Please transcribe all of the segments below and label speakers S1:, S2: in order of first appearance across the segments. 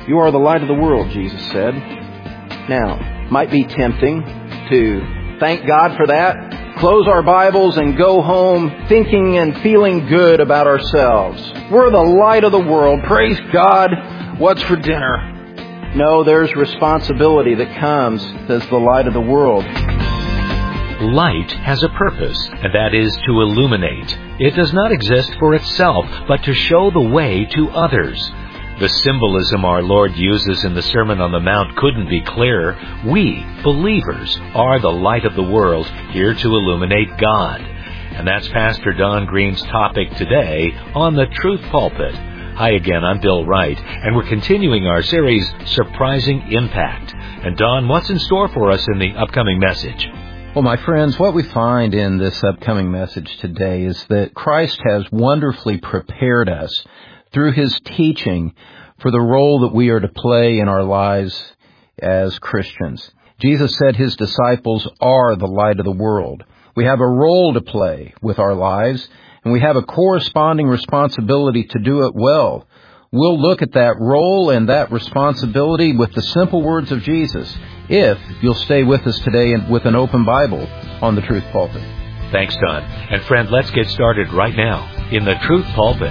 S1: You are the light of the world, Jesus said. Now, might be tempting to thank God for that, close our Bibles and go home thinking and feeling good about ourselves. We're the light of the world. Praise God. What's for dinner? No, there's responsibility that comes as the light of the world.
S2: Light has a purpose, and that is to illuminate. It does not exist for itself, but to show the way to others. The symbolism our Lord uses in the Sermon on the Mount couldn't be clearer. We, believers, are the light of the world, here to illuminate God. And that's Pastor Don Green's topic today on the Truth Pulpit. Hi again, I'm Bill Wright, and we're continuing our series, Surprising Impact. And Don, what's in store for us in the upcoming message?
S3: Well, my friends, what we find in this upcoming message today is that Christ has wonderfully prepared us through His teaching for the role that we are to play in our lives as Christians. Jesus said His disciples are the light of the world. We have a role to play with our lives, and we have a corresponding responsibility to do it well. We'll look at that role and that responsibility with the simple words of Jesus, if you'll stay with us today with an open Bible on the Truth Pulpit.
S2: Thanks, Don. And friend, let's get started right now in the Truth Pulpit.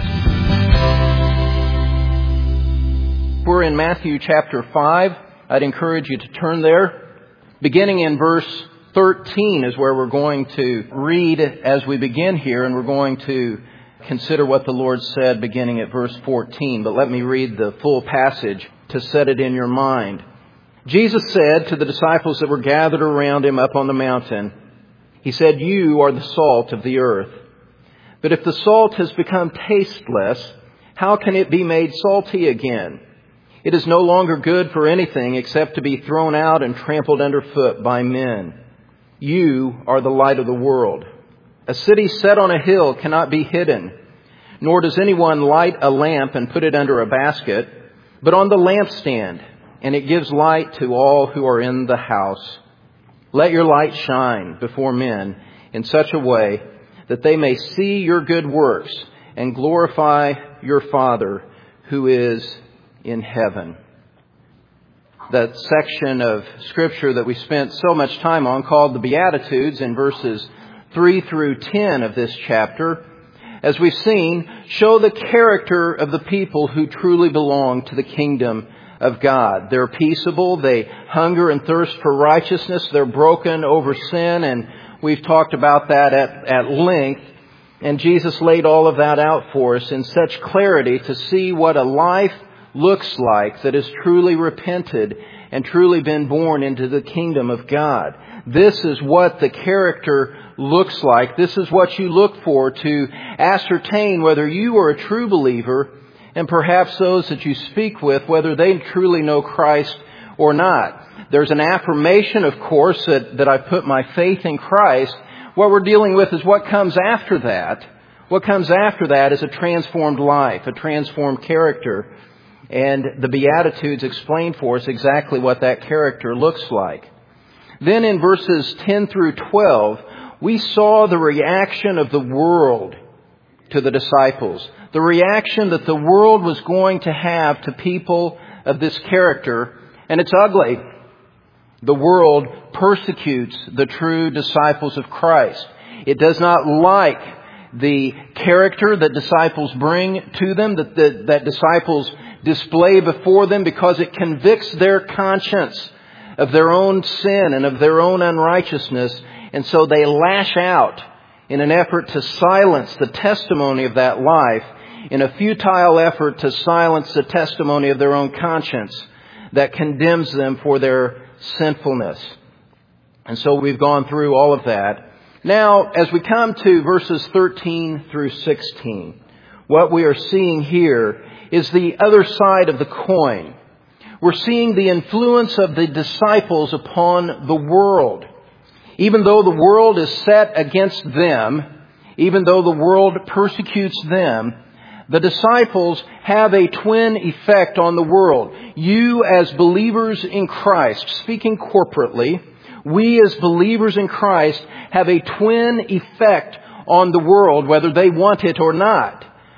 S1: We're in Matthew chapter 5. I'd encourage you to turn there. Beginning in verse 13 is where we're going to read as we begin here, and we're going to consider what the Lord said beginning at verse 14. But let me read the full passage to set it in your mind. Jesus said to the disciples that were gathered around Him up on the mountain, He said, "You are the salt of the earth. But if the salt has become tasteless, how can it be made salty again? It is no longer good for anything except to be thrown out and trampled underfoot by men. You are the light of the world. A city set on a hill cannot be hidden, nor does anyone light a lamp and put it under a basket, but on the lampstand, and it gives light to all who are in the house. Let your light shine before men in such a way that they may see your good works and glorify your Father who is in heaven." That section of Scripture that we spent so much time on, called the Beatitudes, in verses 3 through 10 of this chapter, as we've seen, show the character of the people who truly belong to the kingdom of God. They're peaceable, they hunger and thirst for righteousness, they're broken over sin, and we've talked about that at length. And Jesus laid all of that out for us in such clarity to see what a life looks like that has truly repented and truly been born into the kingdom of God. This is what the character looks like. This is what you look for to ascertain whether you are a true believer, and perhaps those that you speak with, whether they truly know Christ or not. There's an affirmation, of course, that I put my faith in Christ. What we're dealing with is what comes after that. What comes after that is a transformed life, a transformed character. And the Beatitudes explain for us exactly what that character looks like. Then in verses 10 through 12, we saw the reaction of the world to the disciples. The reaction that the world was going to have to people of this character. And it's ugly. The world persecutes the true disciples of Christ. It does not like the character that disciples bring to them, that disciples display before them, because it convicts their conscience of their own sin and of their own unrighteousness. And so they lash out in an effort to silence the testimony of that life, in a futile effort to silence the testimony of their own conscience that condemns them for their sinfulness. And so we've gone through all of that. Now, as we come to verses 13 through 16, what we are seeing here is the other side of the coin. We're seeing the influence of the disciples upon the world. Even though the world is set against them, even though the world persecutes them, the disciples have a twin effect on the world. You as believers in Christ, speaking corporately, we as believers in Christ have a twin effect on the world, whether they want it or not.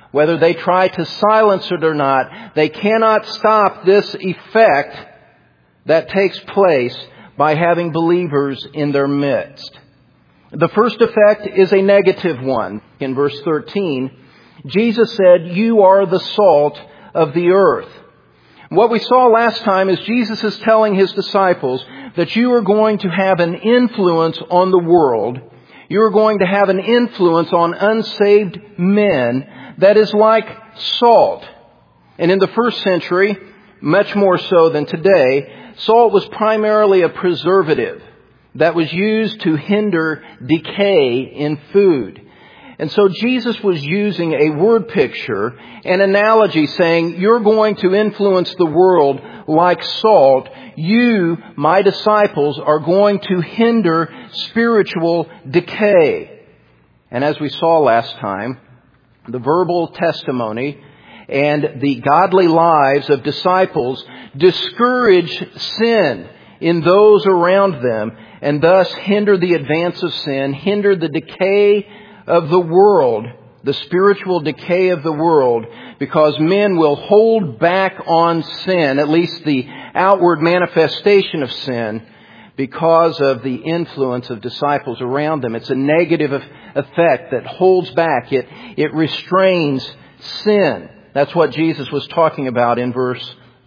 S1: Whether they try to silence it or not, they cannot stop this effect that takes place by having believers in their midst. The first effect is a negative one. In verse 13, Jesus said, "You are the salt of the earth." What we saw last time is Jesus is telling His disciples that you are going to have an influence on the world. You are going to have an influence on unsaved men that is like salt. And in the first century, much more so than today, salt was primarily a preservative that was used to hinder decay in food. And so Jesus was using a word picture, an analogy saying, you're going to influence the world like salt. You, my disciples, are going to hinder spiritual decay. And as we saw last time, the verbal testimony and the godly lives of disciples discourage sin in those around them and thus hinder the advance of sin, hinder the decay of the world, the spiritual decay of the world, because men will hold back on sin, at least the outward manifestation of sin, because of the influence of disciples around them. It's a negative effect that holds back. It restrains sin. That's what Jesus was talking about in verse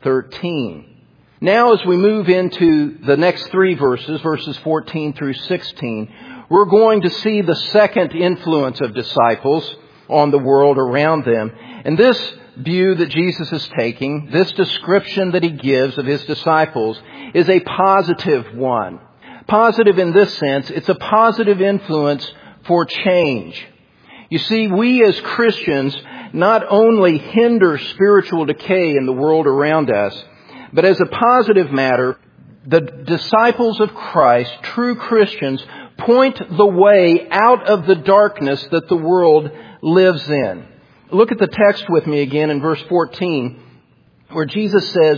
S1: 13. Now as we move into the next three verses, verses 14 through 16, we're going to see the second influence of disciples on the world around them. And this view that Jesus is taking, this description that He gives of His disciples, is a positive one. Positive in this sense, it's a positive influence for change. You see, we as Christians not only hinder spiritual decay in the world around us, but as a positive matter, the disciples of Christ, true Christians, point the way out of the darkness that the world lives in. Look at the text with me again in verse 14, where Jesus says,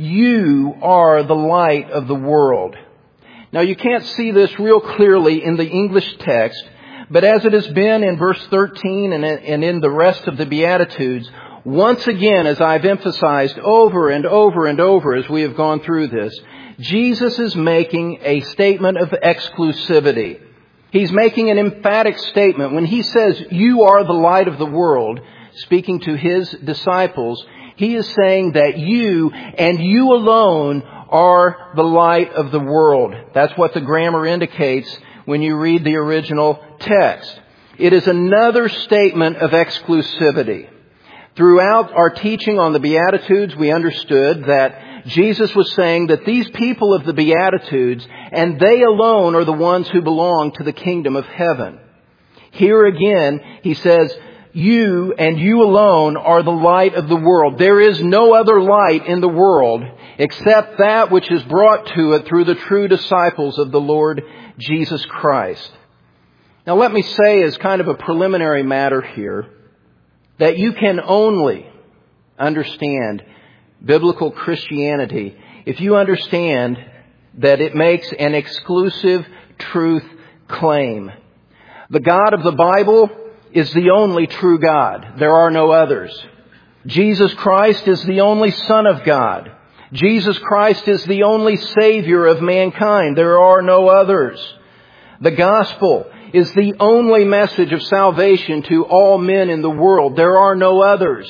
S1: "You are the light of the world." Now you can't see this real clearly in the English text, but as it has been in verse 13 and in the rest of the Beatitudes, once again, as I've emphasized over and over and over as we have gone through this, Jesus is making a statement of exclusivity. He's making an emphatic statement. When He says, "You are the light of the world," speaking to His disciples, He is saying that you and you alone are the light of the world. That's what the grammar indicates when you read the original text. It is another statement of exclusivity. Throughout our teaching on the Beatitudes, we understood that Jesus was saying that these people of the Beatitudes, and they alone are the ones who belong to the kingdom of heaven. Here again, He says, you and you alone are the light of the world. There is no other light in the world except that which is brought to it through the true disciples of the Lord Jesus Christ. Now let me say as kind of a preliminary matter here, that you can only understand biblical Christianity if you understand that it makes an exclusive truth claim. The God of the Bible is the only true God. There are no others. Jesus Christ is the only Son of God. Jesus Christ is the only Savior of mankind. There are no others. The gospel is the only message of salvation to all men in the world. There are no others.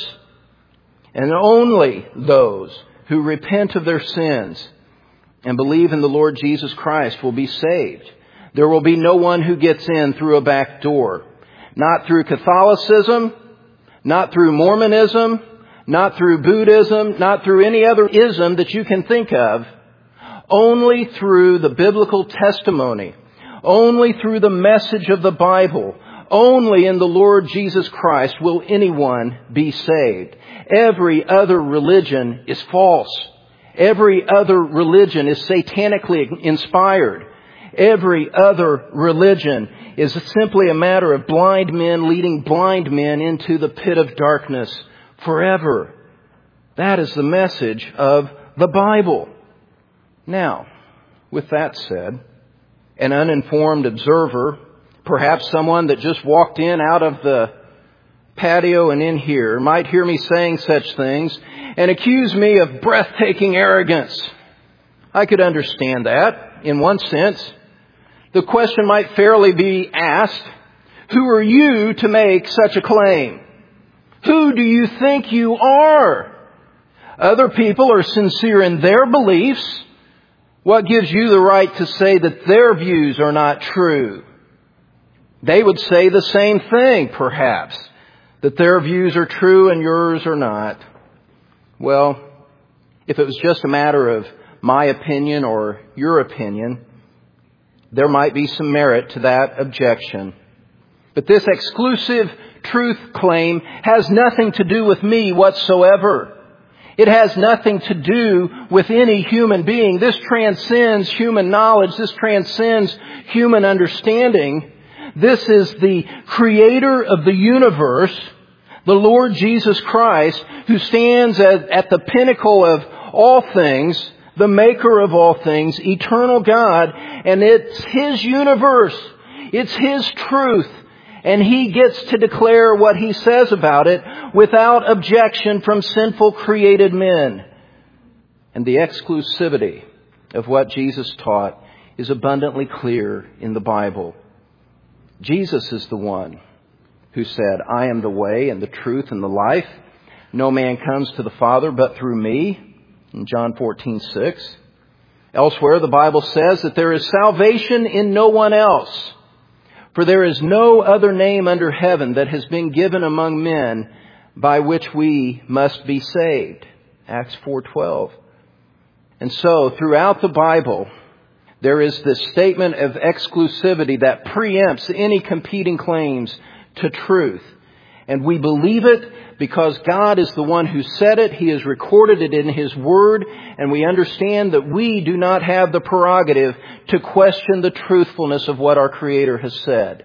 S1: And only those who repent of their sins and believe in the Lord Jesus Christ will be saved. There will be no one who gets in through a back door. Not through Catholicism, not through Mormonism, not through Buddhism, not through any other ism that you can think of. Only through the biblical testimony. Only through the message of the Bible, only in the Lord Jesus Christ will anyone be saved. Every other religion is false. Every other religion is satanically inspired. Every other religion is simply a matter of blind men leading blind men into the pit of darkness forever. That is the message of the Bible. Now, with that said, an uninformed observer, perhaps someone that just walked in out of the patio and in here might hear me saying such things and accuse me of breathtaking arrogance. I could understand that in one sense. The question might fairly be asked, who are you to make such a claim? Who do you think you are? Other people are sincere in their beliefs. What gives you the right to say that their views are not true? They would say the same thing, perhaps, that their views are true and yours are not. Well, if it was just a matter of my opinion or your opinion, there might be some merit to that objection. But this exclusive truth claim has nothing to do with me whatsoever. It has nothing to do with any human being. This transcends human knowledge. This transcends human understanding. This is the Creator of the universe, the Lord Jesus Christ, who stands at the pinnacle of all things, the Maker of all things, eternal God, and it's His universe. It's His truth. And He gets to declare what He says about it without objection from sinful created men. And the exclusivity of what Jesus taught is abundantly clear in the Bible. Jesus is the one who said, I am the way and the truth and the life. No man comes to the Father but through me, in John 14:6. Elsewhere, the Bible says that there is salvation in no one else. For there is no other name under heaven that has been given among men by which we must be saved. Acts 4:12. And so, throughout the Bible, there is this statement of exclusivity that preempts any competing claims to truth. And we believe it because God is the one who said it. He has recorded it in His Word. And we understand that we do not have the prerogative to question the truthfulness of what our Creator has said.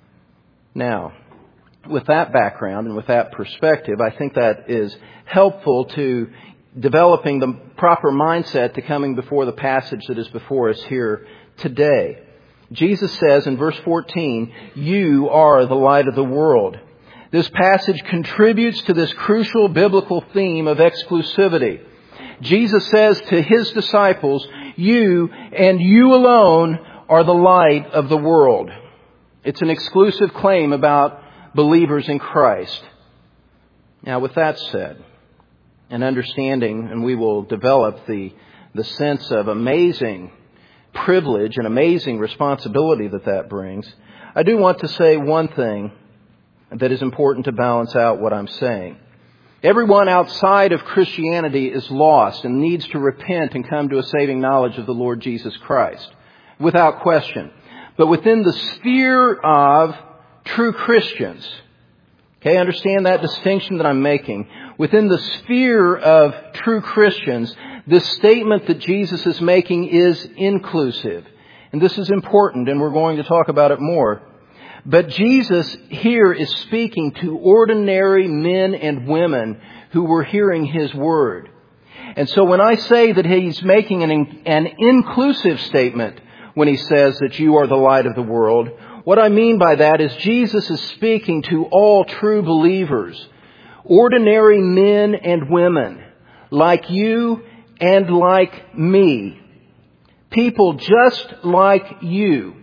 S1: Now, with that background and with that perspective, I think that is helpful to developing the proper mindset to coming before the passage that is before us here today. Jesus says in verse 14, you are the light of the world. This passage contributes to this crucial biblical theme of exclusivity. Jesus says to His disciples, you and you alone are the light of the world. It's an exclusive claim about believers in Christ. Now, with that said, and understanding, and we will develop the sense of amazing privilege and amazing responsibility that brings, I do want to say one thing that is important to balance out what I'm saying. Everyone outside of Christianity is lost and needs to repent and come to a saving knowledge of the Lord Jesus Christ, without question. But within the sphere of true Christians, okay, understand that distinction that I'm making. Within the sphere of true Christians, this statement that Jesus is making is inclusive. And this is important, and we're going to talk about it more. But Jesus here is speaking to ordinary men and women who were hearing His word. And so when I say that He's making an inclusive statement when He says that you are the light of the world, what I mean by that is Jesus is speaking to all true believers, ordinary men and women, like you and like me. People just like you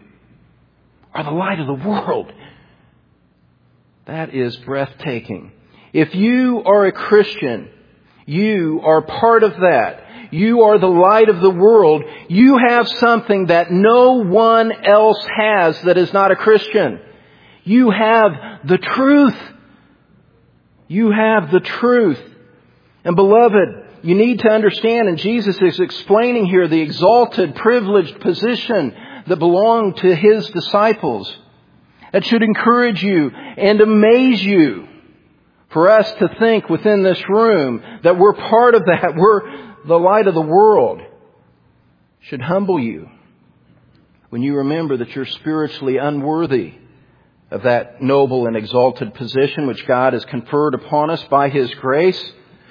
S1: are the light of the world. That is breathtaking. If you are a Christian, you are part of that. You are the light of the world. You have something that no one else has that is not a Christian. You have the truth. You have the truth. And beloved, you need to understand, and Jesus is explaining here the exalted, privileged position that belonged to His disciples. That should encourage you and amaze you for us to think within this room that we're part of that. We're the light of the world. Should humble you when you remember that you're spiritually unworthy of that noble and exalted position which God has conferred upon us by His grace.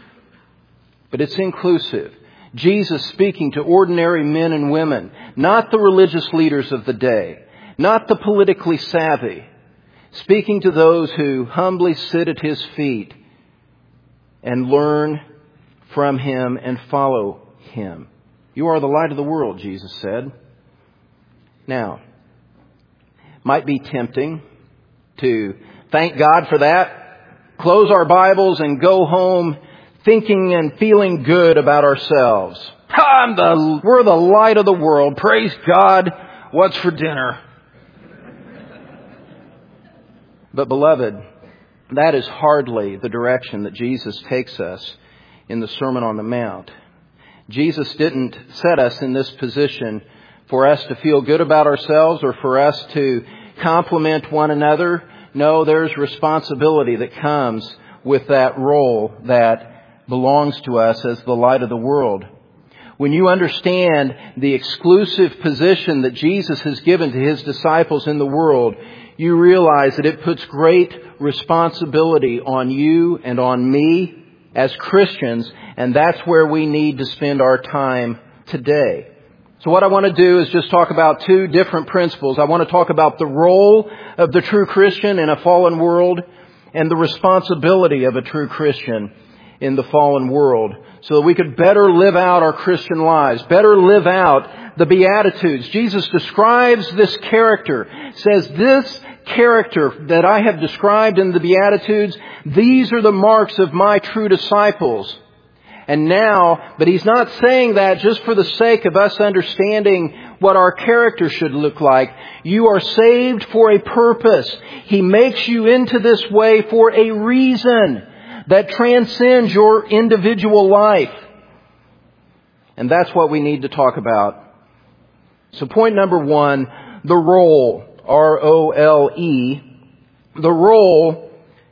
S1: But it's inclusive. Jesus speaking to ordinary men and women, not the religious leaders of the day, not the politically savvy. speaking to those who humbly sit at His feet and learn from Him and follow Him. You are the light of the world, Jesus said. Now, might be tempting to thank God for that, close our Bibles and go home thinking and feeling good about ourselves. We're the light of the world. Praise God. What's for dinner? But beloved, that is hardly the direction that Jesus takes us in the Sermon on the Mount. Jesus didn't set us in this position for us to feel good about ourselves or for us to compliment one another. No, there's responsibility that comes with that role that belongs to us as the light of the world. When you understand the exclusive position that Jesus has given to His disciples in the world, you realize that it puts great responsibility on you and on me as Christians, and that's where we need to spend our time today. So what I want to do is just talk about two different principles. I want to talk about the role of the true Christian in a fallen world and the responsibility of a true Christian in the fallen world, so that we could better live out our Christian lives, better live out the Beatitudes. Jesus describes this character, says this character that I have described in the Beatitudes, these are the marks of my true disciples. And now, but He's not saying that just for the sake of us understanding what our character should look like. You are saved for a purpose. He makes you into this way for a reason that transcends your individual life. And that's what we need to talk about. So point number one, the role, R-O-L-E. The role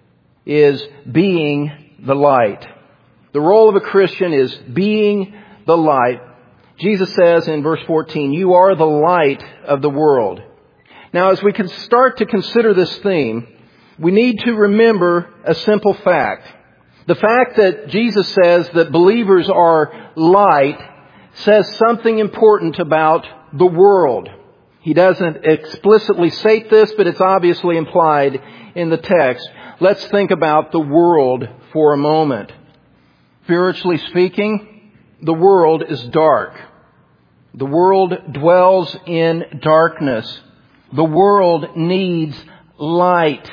S1: is being the light. The role of a Christian is being the light. Jesus says in verse 14, you are the light of the world. Now, as we can start to consider this theme, we need to remember a simple fact. The fact that Jesus says that believers are light says something important about the world. He doesn't explicitly state this, but it's obviously implied in the text. Let's think about the world for a moment. Spiritually speaking, the world is dark. The world dwells in darkness. The world needs light.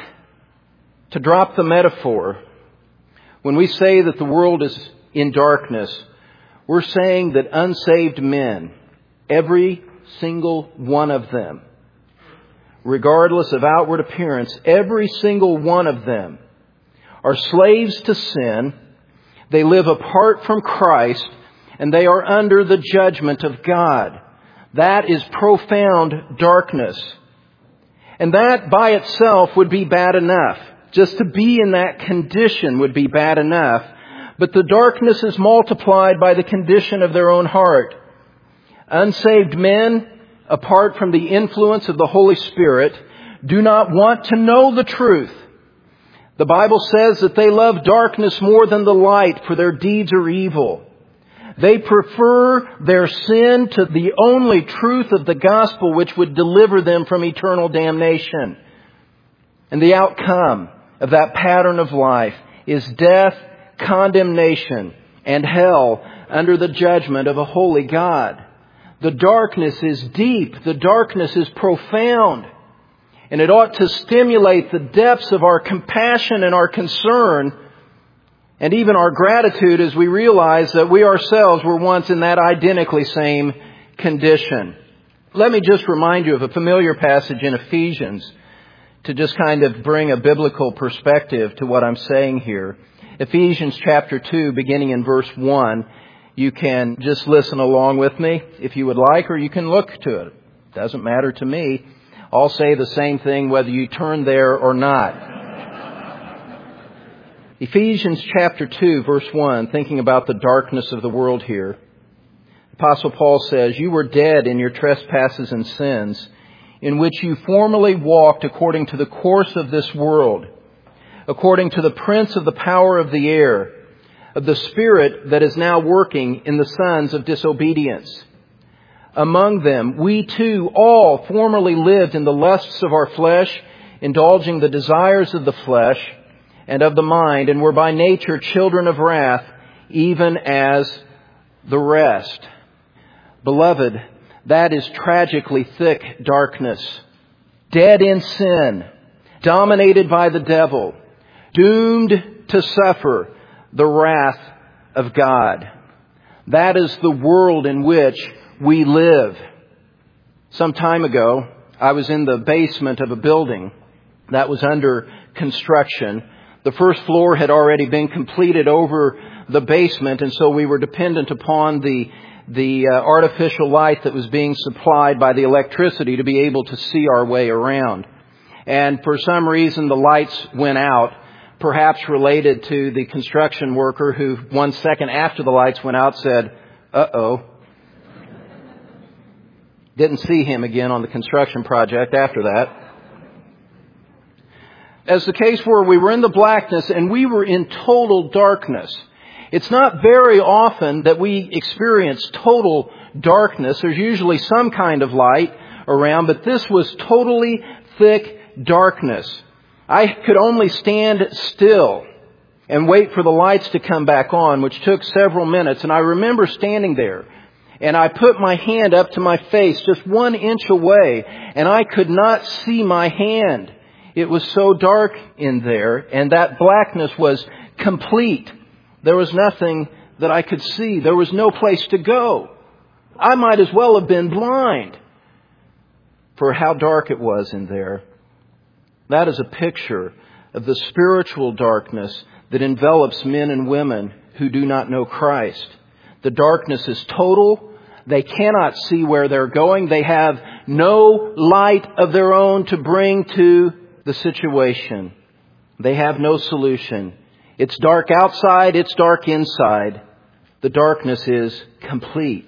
S1: To drop the metaphor, when we say that the world is in darkness, we're saying that unsaved men, every single one of them, regardless of outward appearance, every single one of them are slaves to sin. They live apart from Christ, and they are under the judgment of God. That is profound darkness. And that by itself would be bad enough. Just to be in that condition would be bad enough. But the darkness is multiplied by the condition of their own heart. Unsaved men, apart from the influence of the Holy Spirit, do not want to know the truth. The Bible says that they love darkness more than the light, for their deeds are evil. They prefer their sin to the only truth of the gospel, which would deliver them from eternal damnation. And the outcome of that pattern of life is death, condemnation, and hell under the judgment of a holy God. The darkness is deep. The darkness is profound. And it ought to stimulate the depths of our compassion and our concern and even our gratitude as we realize that we ourselves were once in that identically same condition. Let me just remind you of a familiar passage in Ephesians to just kind of bring a biblical perspective to what I'm saying here. Ephesians chapter 2, beginning in verse 1. You can just listen along with me if you would like, or you can look to it. It doesn't matter to me. I'll say the same thing whether you turn there or not. Ephesians chapter 2, verse 1, thinking about the darkness of the world here. Apostle Paul says, you were dead in your trespasses and sins, in which you formerly walked according to the course of this world, according to the prince of the power of the air, of the spirit that is now working in the sons of disobedience. Among them, we too all formerly lived in the lusts of our flesh, indulging the desires of the flesh and of the mind, and were by nature children of wrath, even as the rest. Beloved, that is tragically thick darkness. Dead in sin, dominated by the devil, doomed to suffer the wrath of God. That is the world in which we live. Some time ago, I was in the basement of a building that was under construction. The first floor had already been completed over the basement, and so we were dependent upon the artificial light that was being supplied by the electricity to be able to see our way around. And for some reason, the lights went out, perhaps related to the construction worker who 1 second after the lights went out said, "Uh-oh." Didn't see him again on the construction project after that. As the case were, we were in the blackness and we were in total darkness. It's not very often that we experience total darkness. There's usually some kind of light around, but this was totally thick darkness. I could only stand still and wait for the lights to come back on, which took several minutes. And I remember standing there, and I put my hand up to my face just 1 inch away, and I could not see my hand. It was so dark in there, and that blackness was complete. There was nothing that I could see. There was no place to go. I might as well have been blind for how dark it was in there. That is a picture of the spiritual darkness that envelops men and women who do not know Christ. The darkness is total. They cannot see where they're going. They have no light of their own to bring to the situation. They have no solution. It's dark outside. It's dark inside. The darkness is complete.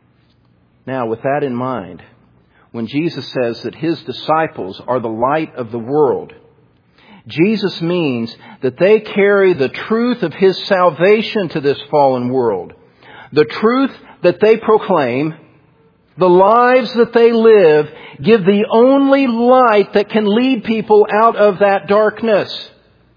S1: Now, with that in mind, when Jesus says that His disciples are the light of the world, Jesus means that they carry the truth of His salvation to this fallen world. The truth that they proclaim, the lives that they live, give the only light that can lead people out of that darkness.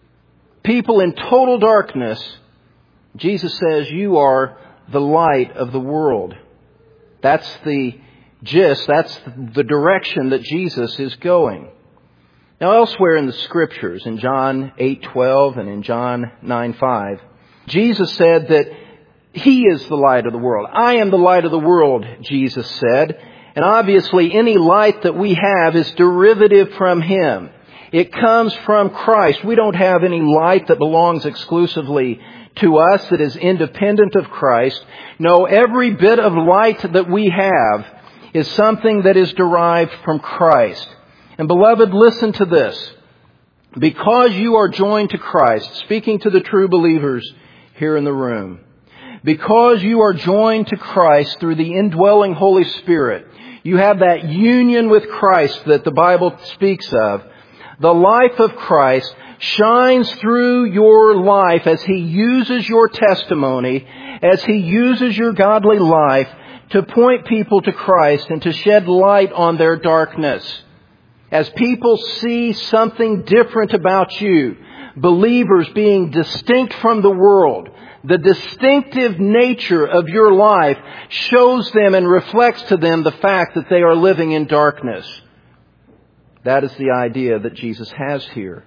S1: People in total darkness, Jesus says, you are the light of the world. That's the gist, that's the direction that Jesus is going. Now elsewhere in the Scriptures, in John 8:12 and in John 9:5, Jesus said that He is the light of the world. I am the light of the world, Jesus said. And obviously any light that we have is derivative from Him. It comes from Christ. We don't have any light that belongs exclusively to us, that is independent of Christ. No, every bit of light that we have is something that is derived from Christ. And beloved, listen to this. Because you are joined to Christ, speaking to the true believers here in the room, because you are joined to Christ through the indwelling Holy Spirit, you have that union with Christ that the Bible speaks of. The life of Christ shines through your life as He uses your testimony, as He uses your godly life to point people to Christ and to shed light on their darkness. As people see something different about you, believers being distinct from the world, the distinctive nature of your life shows them and reflects to them the fact that they are living in darkness. That is the idea that Jesus has here.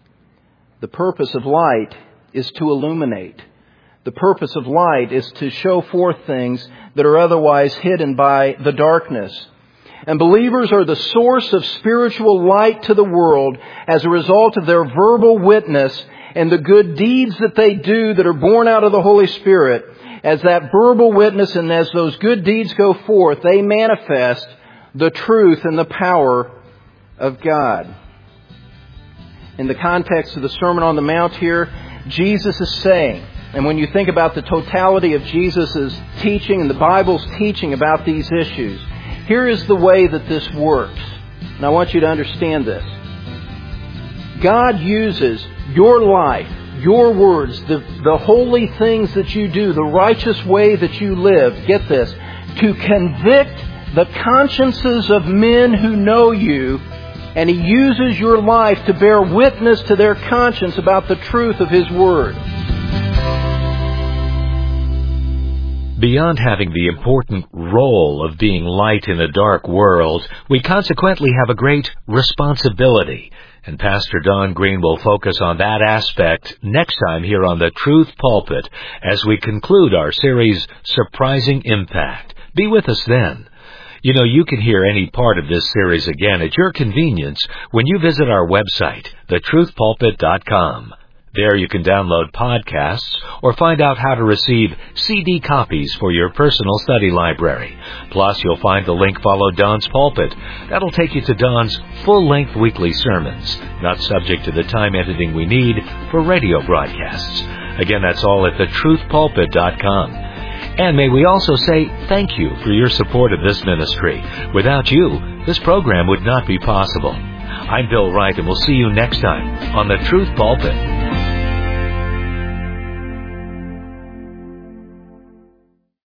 S1: The purpose of light is to illuminate. The purpose of light is to show forth things that are otherwise hidden by the darkness. And believers are the source of spiritual light to the world as a result of their verbal witness and the good deeds that they do that are born out of the Holy Spirit. As that verbal witness and as those good deeds go forth, they manifest the truth and the power of God. In the context of the Sermon on the Mount here, Jesus is saying, and when you think about the totality of Jesus' teaching and the Bible's teaching about these issues, here is the way that this works. And I want you to understand this. God uses your life, your words, the holy things that you do, the righteous way that you live, get this, to convict the consciences of men who know you and He uses your life to bear witness to their conscience about the truth of His Word.
S2: Beyond having the important role of being light in a dark world, we consequently have a great responsibility. And Pastor Don Green will focus on that aspect next time here on the Truth Pulpit as we conclude our series, Surprising Impact. Be with us then. You know, you can hear any part of this series again at your convenience when you visit our website, thetruthpulpit.com. There you can download podcasts or find out how to receive CD copies for your personal study library. Plus, you'll find the link Follow Don's Pulpit. That'll take you to Don's full-length weekly sermons, not subject to the time editing we need for radio broadcasts. Again, that's all at thetruthpulpit.com. And may we also say thank you for your support of this ministry. Without you, this program would not be possible. I'm Bill Wright, and we'll see you next time on the Truth Pulpit.